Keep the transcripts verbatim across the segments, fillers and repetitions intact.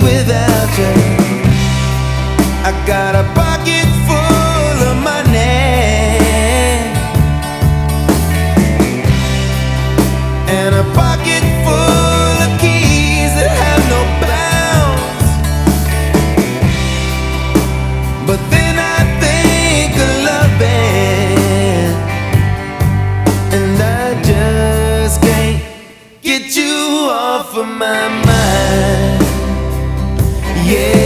without you. I got a pocket full of money and a pocket full of keys that have no bounds. But then I think of loving, and I just can't get you off of my mind. Yeah.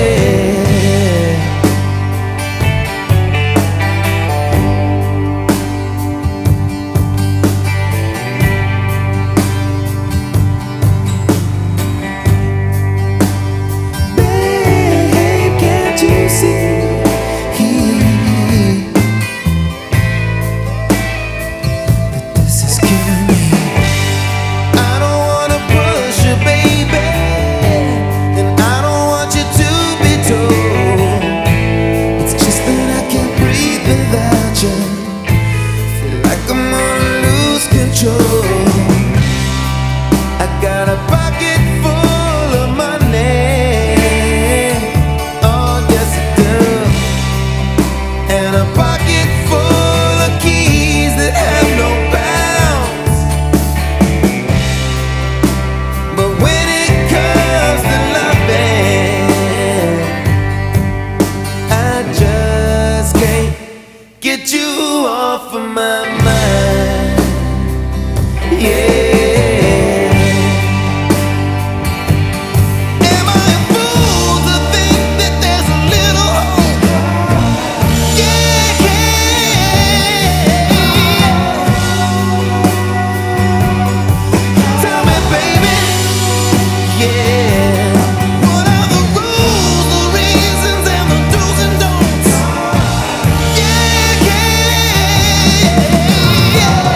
I got a pocket full of money, oh yes I do, and a pocket full of keys that have no bounds. But when it comes to loving, I just can't get you off of my mind. Yeah. Am I a fool to think that there's a little hope? Yeah, yeah. Tell me, baby. Yeah. What are the rules, the reasons, and the do's and don'ts? Yeah, yeah, yeah.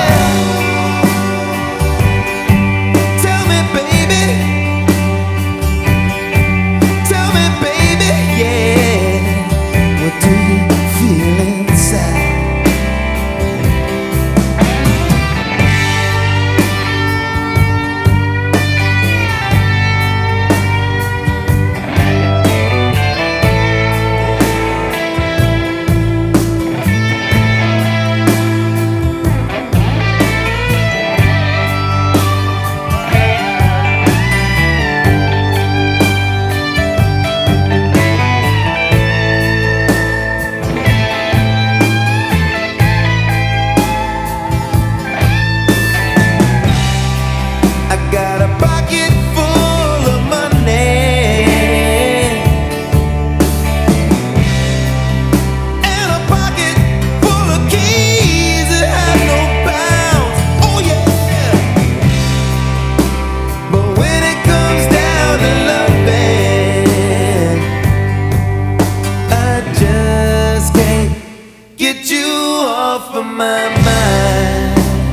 Get you off of my mind.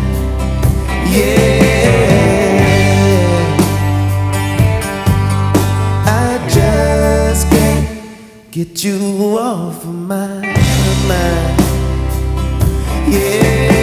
Yeah. I just can't get you off of my mind. Yeah.